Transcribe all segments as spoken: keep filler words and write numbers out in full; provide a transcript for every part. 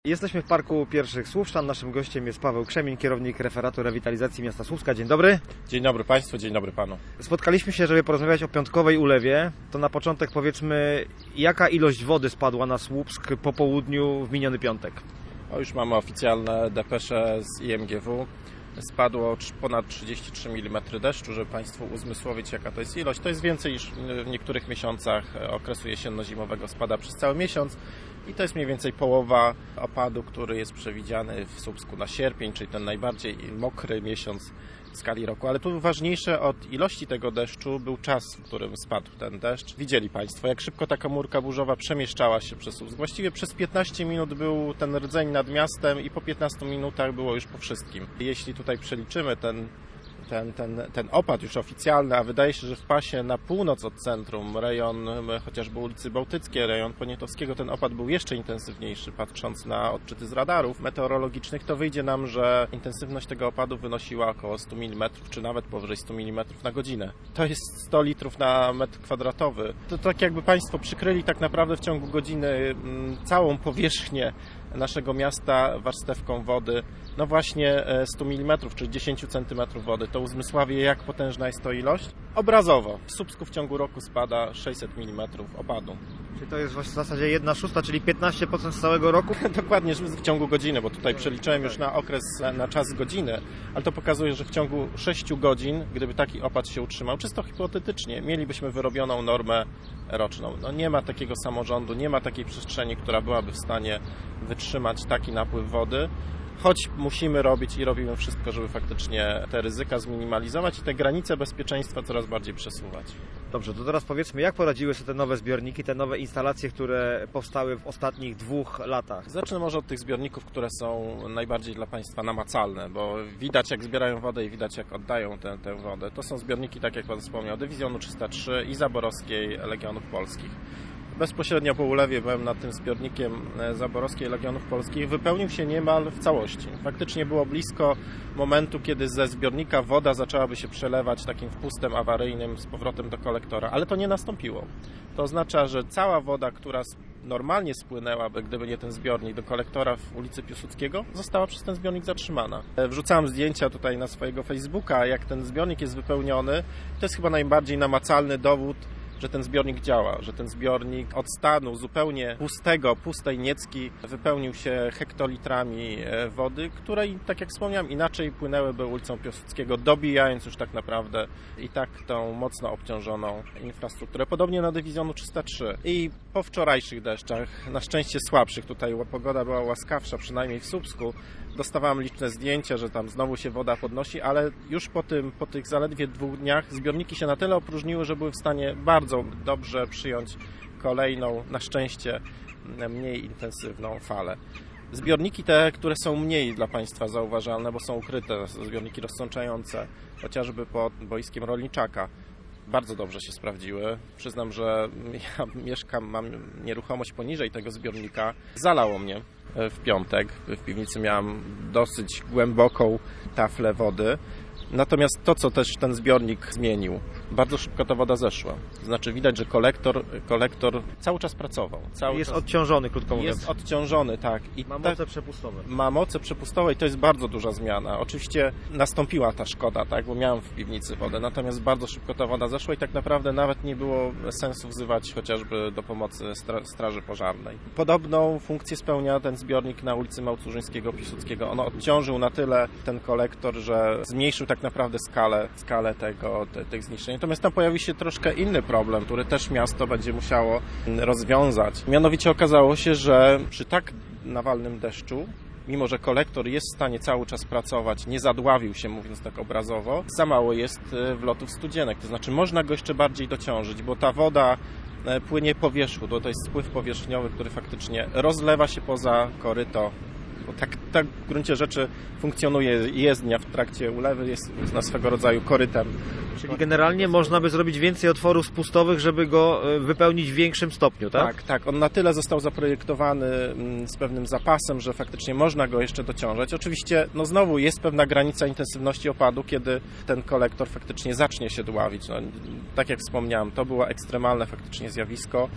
Jesteśmy w Parku Pierwszych Słupszczan. Naszym gościem jest Paweł Krzemień, kierownik referatu rewitalizacji miasta Słupska. Dzień dobry. Dzień dobry Państwu, dzień dobry Panu. Spotkaliśmy się, żeby porozmawiać o piątkowej ulewie. To na początek powiedzmy, jaka ilość wody spadła na Słupsk po południu w miniony piątek? O, już mamy oficjalne depesze z I M G W. Spadło ponad trzydzieści trzy milimetry deszczu, żeby Państwu uzmysłowić, jaka to jest ilość. To jest więcej niż w niektórych miesiącach okresu jesienno-zimowego, spada przez cały miesiąc. I to jest mniej więcej połowa opadu, który jest przewidziany w Słupsku na sierpień, czyli ten najbardziej mokry miesiąc w skali roku. Ale tu ważniejsze od ilości tego deszczu był czas, w którym spadł ten deszcz. Widzieli Państwo, jak szybko ta komórka burzowa przemieszczała się przez Słupsk. Właściwie przez piętnaście minut był ten rdzeń nad miastem i po piętnastu minutach było już po wszystkim. Jeśli tutaj przeliczymy ten Ten, ten, ten opad już oficjalny, a wydaje się, że w pasie na północ od centrum, rejon chociażby ulicy Bałtyckiej, rejon Poniatowskiego, ten opad był jeszcze intensywniejszy, patrząc na odczyty z radarów meteorologicznych, to wyjdzie nam, że intensywność tego opadu wynosiła około stu milimetrów, czy nawet powyżej stu milimetrów na godzinę. To jest sto litrów na metr kwadratowy. To tak jakby Państwo przykryli tak naprawdę w ciągu godziny całą powierzchnię naszego miasta warstewką wody, no właśnie stu milimetrów, czyli dziesięć centymetrów wody. To uzmysławie, jak potężna jest to ilość. Obrazowo, w Słupsku w ciągu roku spada sześćset milimetrów opadu. Czyli to jest w zasadzie jedna szósta, czyli piętnaście procent z całego roku? Dokładnie, w ciągu godziny, bo tutaj przeliczyłem już na okres, na czas godziny, ale to pokazuje, że w ciągu sześciu godzin, gdyby taki opad się utrzymał, czysto hipotetycznie, mielibyśmy wyrobioną normę roczną. No nie ma takiego samorządu, nie ma takiej przestrzeni, która byłaby w stanie wytrzymać taki napływ wody. Choć musimy robić i robimy wszystko, żeby faktycznie te ryzyka zminimalizować i te granice bezpieczeństwa coraz bardziej przesuwać. Dobrze, to teraz powiedzmy, jak poradziły sobie te nowe zbiorniki, te nowe instalacje, które powstały w ostatnich dwóch latach? Zacznę może od tych zbiorników, które są najbardziej dla Państwa namacalne, bo widać, jak zbierają wodę i widać, jak oddają tę, tę wodę. To są zbiorniki, tak jak Pan wspomniał, Dywizjonu trzysta trzy i Zaborowskiej Legionów Polskich. Bezpośrednio po ulewie byłem nad tym zbiornikiem Zaborowskiej Legionów Polskich. Wypełnił się niemal w całości. Faktycznie było blisko momentu, kiedy ze zbiornika woda zaczęłaby się przelewać takim wpustem awaryjnym z powrotem do kolektora, ale to nie nastąpiło. To oznacza, że cała woda, która normalnie spłynęłaby, gdyby nie ten zbiornik, do kolektora w ulicy Piłsudskiego, została przez ten zbiornik zatrzymana. Wrzucałem zdjęcia tutaj na swojego Facebooka, jak ten zbiornik jest wypełniony. To jest chyba najbardziej namacalny dowód, że ten zbiornik działa, że ten zbiornik od stanu zupełnie pustego, pustej niecki wypełnił się hektolitrami wody, które, tak jak wspomniałem, inaczej płynęłyby ulicą Piłsudskiego, dobijając już tak naprawdę i tak tą mocno obciążoną infrastrukturę. Podobnie na Dywizjonu trzysta trzy. I po wczorajszych deszczach, na szczęście słabszych, tutaj pogoda była łaskawsza, przynajmniej w Słupsku, dostawałem liczne zdjęcia, że tam znowu się woda podnosi, ale już po tym, po tych zaledwie dwóch dniach zbiorniki się na tyle opróżniły, że były w stanie bardzo dobrze przyjąć kolejną, na szczęście mniej intensywną falę. Zbiorniki te, które są mniej dla Państwa zauważalne, bo są ukryte, zbiorniki rozsączające, chociażby pod boiskiem Rolniczaka, bardzo dobrze się sprawdziły. Przyznam, że ja mieszkam, mam nieruchomość poniżej tego zbiornika. Zalało mnie w piątek. W piwnicy miałem dosyć głęboką taflę wody. Natomiast to, co też ten zbiornik zmienił, bardzo szybko ta woda zeszła. Znaczy widać, że kolektor, kolektor cały czas pracował. Cały jest czas odciążony, krótko mówiąc. Jest odciążony, tak. I ma moce przepustowe. Ma moce przepustowe i to jest bardzo duża zmiana. Oczywiście nastąpiła ta szkoda, tak, bo miałem w piwnicy wodę, natomiast bardzo szybko ta woda zeszła i tak naprawdę nawet nie było sensu wzywać chociażby do pomocy stra- straży pożarnej. Podobną funkcję spełnia ten zbiornik na ulicy Małcużyńskiego, Piłsudskiego. On odciążył na tyle ten kolektor, że zmniejszył tak naprawdę skalę, skalę tego, te, tych zniszczeń. Natomiast tam pojawi się troszkę inny problem, który też miasto będzie musiało rozwiązać. Mianowicie okazało się, że przy tak nawalnym deszczu, mimo że kolektor jest w stanie cały czas pracować, nie zadławił się, mówiąc tak obrazowo, za mało jest wlotów studzienek. To znaczy można go jeszcze bardziej dociążyć, bo ta woda płynie po wierzchu, to jest spływ powierzchniowy, który faktycznie rozlewa się poza koryto. Bo tak, tak w gruncie rzeczy funkcjonuje jezdnia w trakcie ulewy, jest na swego rodzaju korytem. Czyli generalnie można by zrobić więcej otworów spustowych, żeby go wypełnić w większym stopniu, tak? Tak, tak. On na tyle został zaprojektowany z pewnym zapasem, że faktycznie można go jeszcze dociążać. Oczywiście, no znowu jest pewna granica intensywności opadu, kiedy ten kolektor faktycznie zacznie się dławić. No, tak jak wspomniałem, to było ekstremalne faktycznie zjawisko.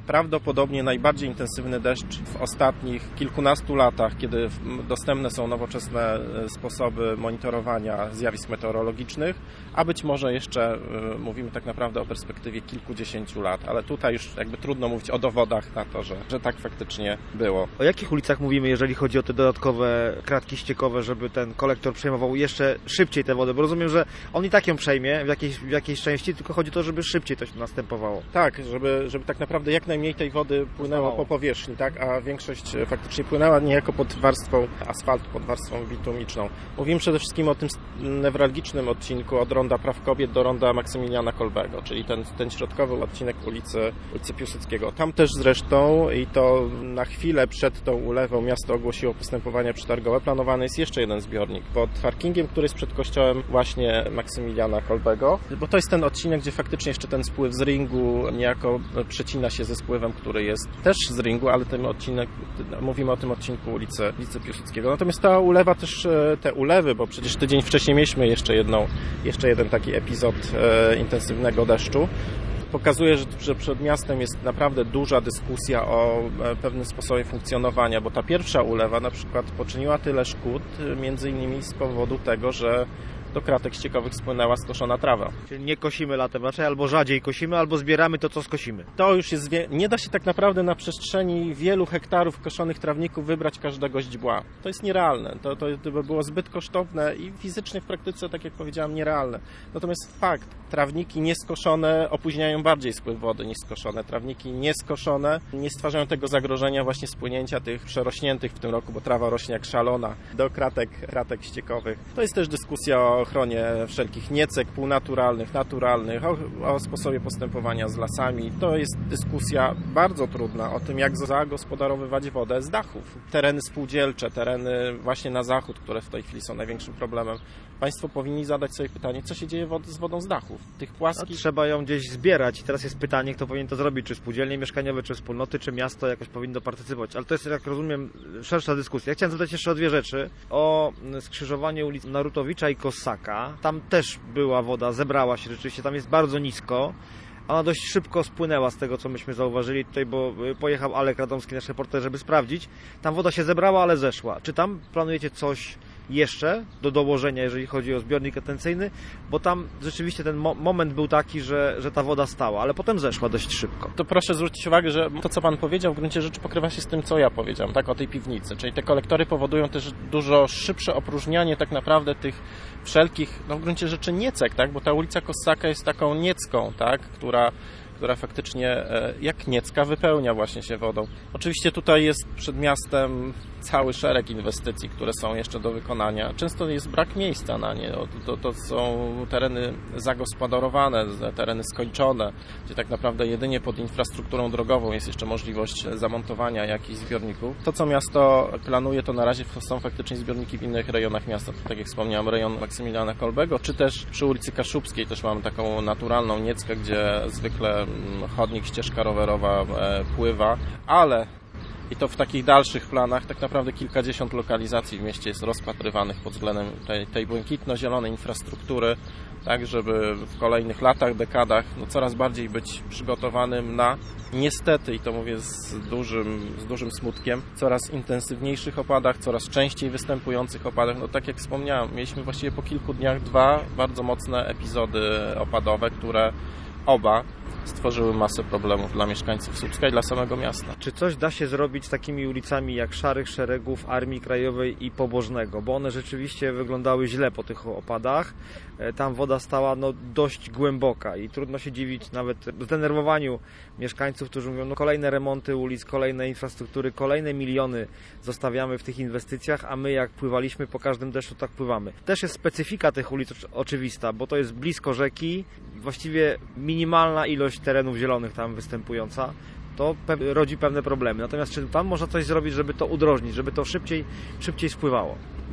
prawdopodobnie najbardziej intensywny deszcz w ostatnich kilkunastu latach, kiedy dostępne są nowoczesne sposoby monitorowania zjawisk meteorologicznych, a być może jeszcze mówimy tak naprawdę o perspektywie kilkudziesięciu lat, ale tutaj już jakby trudno mówić o dowodach na to, że, że tak faktycznie było. O jakich ulicach mówimy, jeżeli chodzi o te dodatkowe kratki ściekowe, żeby ten kolektor przejmował jeszcze szybciej tę wodę? Bo rozumiem, że on i tak ją przejmie w jakiejś, w jakiejś części, tylko chodzi o to, żeby szybciej to następowało. Tak, żeby, żeby tak naprawdę jak najmniej tej wody płynęło po powierzchni, tak, a większość faktycznie płynęła niejako pod warstwą asfaltu, pod warstwą bitumiczną. Mówimy przede wszystkim o tym newralgicznym odcinku od ronda Praw Kobiet do ronda Maksymiliana Kolbego, czyli ten, ten środkowy odcinek ulicy, ulicy Piłsudskiego. Tam też zresztą, i to na chwilę przed tą ulewą miasto ogłosiło postępowanie przetargowe, planowany jest jeszcze jeden zbiornik pod parkingiem, który jest przed kościołem właśnie Maksymiliana Kolbego, bo to jest ten odcinek, gdzie faktycznie jeszcze ten spływ z ringu niejako przecina się ze spływem, który jest też z ringu, ale ten odcinek, mówimy o tym odcinku ulicy, ulicy Piłsudskiego. Natomiast ta ulewa też, te ulewy, bo przecież tydzień wcześniej mieliśmy jeszcze jedną, jeszcze jeden taki epizod e, intensywnego deszczu, pokazuje, że, że przed miastem jest naprawdę duża dyskusja o pewnym sposobie funkcjonowania, bo ta pierwsza ulewa na przykład poczyniła tyle szkód, między innymi z powodu tego, że do kratek ściekowych spłynęła skoszona trawa. Czyli nie kosimy latem raczej, albo rzadziej kosimy, albo zbieramy to, co skosimy. To już jest... Wie... Nie da się tak naprawdę na przestrzeni wielu hektarów koszonych trawników wybrać każdego źdźbła. To jest nierealne. To, to, to by było zbyt kosztowne i fizycznie w praktyce, tak jak powiedziałem, nierealne. Natomiast fakt, trawniki nieskoszone opóźniają bardziej spływ wody niż skoszone. Trawniki nieskoszone nie stwarzają tego zagrożenia właśnie spłynięcia tych przerośniętych w tym roku, bo trawa rośnie jak szalona, do kratek, kratek ściekowych. To jest też dyskusja o ochronie wszelkich niecek półnaturalnych, naturalnych, o, o sposobie postępowania z lasami. To jest dyskusja bardzo trudna o tym, jak zagospodarowywać wodę z dachów. Tereny spółdzielcze, tereny właśnie na zachód, które w tej chwili są największym problemem. Państwo powinni zadać sobie pytanie, co się dzieje z wodą z dachów. Tych płaskich... No, trzeba ją gdzieś zbierać i teraz jest pytanie, kto powinien to zrobić, czy spółdzielnie mieszkaniowe, czy wspólnoty, czy miasto jakoś powinno partycypować. Ale to jest, jak rozumiem, szersza dyskusja. Ja chciałem zadać jeszcze o dwie rzeczy. O skrzyżowanie ulic Narutowicza i Kossaka. Tam też była woda, zebrała się rzeczywiście, tam jest bardzo nisko. Ona dość szybko spłynęła z tego, co myśmy zauważyli tutaj, bo pojechał Alek Radomski, nasz reporter, żeby sprawdzić. Tam woda się zebrała, ale zeszła. Czy tam planujecie coś jeszcze do dołożenia, jeżeli chodzi o zbiornik retencyjny? Bo tam rzeczywiście ten mo- moment był taki, że, że ta woda stała, ale potem zeszła dość szybko. To proszę zwrócić uwagę, że to, co Pan powiedział, w gruncie rzeczy pokrywa się z tym, co ja powiedziałem, tak, o tej piwnicy. Czyli te kolektory powodują też dużo szybsze opróżnianie tak naprawdę tych wszelkich, no w gruncie rzeczy niecek, tak, bo ta ulica Kossaka jest taką niecką, tak, która która faktycznie jak niecka wypełnia właśnie się wodą. Oczywiście tutaj jest przed miastem cały szereg inwestycji, które są jeszcze do wykonania. Często jest brak miejsca na nie. To, to są tereny zagospodarowane, tereny skończone, gdzie tak naprawdę jedynie pod infrastrukturą drogową jest jeszcze możliwość zamontowania jakichś zbiorników. To, co miasto planuje, to na razie są faktycznie zbiorniki w innych rejonach miasta. Tak jak wspomniałem, rejon Maksymiliana Kolbego, czy też przy ulicy Kaszubskiej też mamy taką naturalną nieckę, gdzie zwykle chodnik, ścieżka rowerowa pływa, ale i to w takich dalszych planach tak naprawdę kilkadziesiąt lokalizacji w mieście jest rozpatrywanych pod względem tej, tej błękitno-zielonej infrastruktury, tak żeby w kolejnych latach, dekadach no, coraz bardziej być przygotowanym na, niestety, i to mówię z dużym, z dużym smutkiem, coraz intensywniejszych opadach, coraz częściej występujących opadach. No tak jak wspomniałem, mieliśmy właściwie po kilku dniach dwa bardzo mocne epizody opadowe, które oba stworzyły masę problemów dla mieszkańców Słupska i dla samego miasta. Czy coś da się zrobić z takimi ulicami jak Szarych Szeregów, Armii Krajowej i Pobożnego? Bo one rzeczywiście wyglądały źle po tych opadach. Tam woda stała no, dość głęboka i trudno się dziwić nawet zdenerwowaniu mieszkańców, którzy mówią, no kolejne remonty ulic, kolejne infrastruktury, kolejne miliony zostawiamy w tych inwestycjach, a my jak pływaliśmy po każdym deszczu, tak pływamy. Też jest specyfika tych ulic oczywista, bo to jest blisko rzeki, właściwie minimalna ilość terenów zielonych tam występująca, to pe- rodzi pewne problemy. Natomiast czy tam można coś zrobić, żeby to udrożnić, żeby to szybciej, szybciej spływało?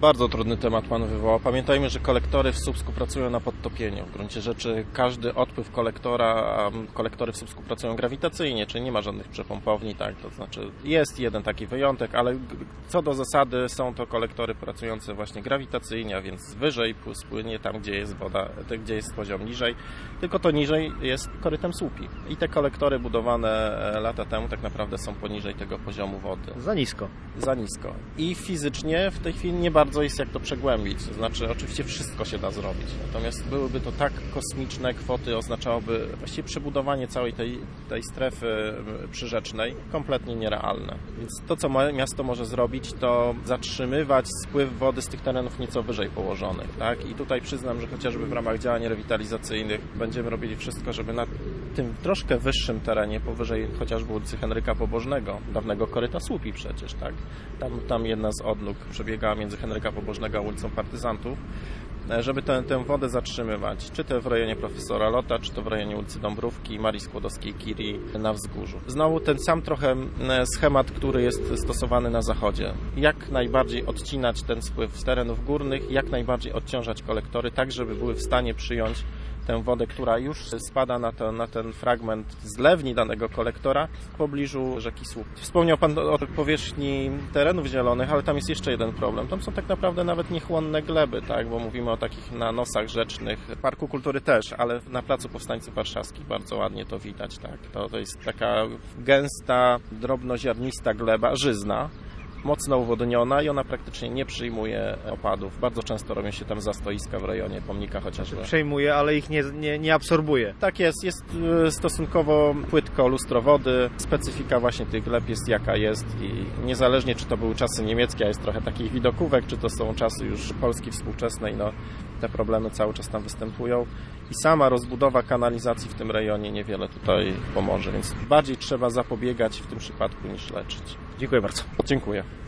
Bardzo trudny temat Pan wywołał. Pamiętajmy, że kolektory w Słupsku pracują na podtopieniu. W gruncie rzeczy każdy odpływ kolektora, a kolektory w Słupsku pracują grawitacyjnie, czyli nie ma żadnych przepompowni, tak, to znaczy jest jeden taki wyjątek, ale co do zasady są to kolektory pracujące właśnie grawitacyjnie, a więc wyżej spłynie tam, gdzie jest woda, gdzie jest poziom niżej, tylko to niżej jest korytem słupi. I te kolektory budowane lata temu tak naprawdę są poniżej tego poziomu wody. Za nisko. Za nisko. I fizycznie w tej chwili nie bardzo jest jak to przegłębić. To znaczy oczywiście wszystko się da zrobić. Natomiast byłyby to tak kosmiczne kwoty, oznaczałoby właściwie przebudowanie całej tej, tej strefy przyrzecznej kompletnie nierealne. Więc to, co miasto może zrobić, to zatrzymywać spływ wody z tych terenów nieco wyżej położonych. Tak? I tutaj przyznam, że chociażby w ramach działań rewitalizacyjnych będziemy robili wszystko, żeby na tym troszkę wyższym terenie, powyżej chociażby ulicy Henryka Pobożnego, dawnego koryta Słupi przecież, tak? Tam, tam jedna z odnóg przebiegała między Henryka Pobożnego a ulicą Partyzantów, żeby tę, tę wodę zatrzymywać, czy to w rejonie Profesora Lota, czy to w rejonie ulicy Dąbrówki, Marii Skłodowskiej-Curie na Wzgórzu. Znowu ten sam trochę schemat, który jest stosowany na zachodzie. Jak najbardziej odcinać ten spływ z terenów górnych, jak najbardziej odciążać kolektory, tak żeby były w stanie przyjąć tę wodę, która już spada na, to, na ten fragment zlewni danego kolektora w pobliżu rzeki Słup. Wspomniał Pan o powierzchni terenów zielonych, ale tam jest jeszcze jeden problem. Tam są tak naprawdę nawet niechłonne gleby, tak? Bo mówimy o takich nanosach rzecznych. Parku Kultury też, ale na Placu Powstańców Warszawskich bardzo ładnie to widać. Tak? To, to jest taka gęsta, drobnoziarnista gleba, żyzna, mocno uwodniona i ona praktycznie nie przyjmuje opadów. Bardzo często robią się tam zastoiska w rejonie pomnika chociażby. Przejmuje, ale ich nie, nie, nie absorbuje. Tak jest, jest stosunkowo płytko lustro wody, specyfika właśnie tych gleb jest jaka jest i niezależnie czy to były czasy niemieckie, a jest trochę takich widokówek, czy to są czasy już Polski współczesnej, no te problemy cały czas tam występują i sama rozbudowa kanalizacji w tym rejonie niewiele tutaj pomoże, więc bardziej trzeba zapobiegać w tym przypadku niż leczyć. Dziękuję bardzo. Dziękuję.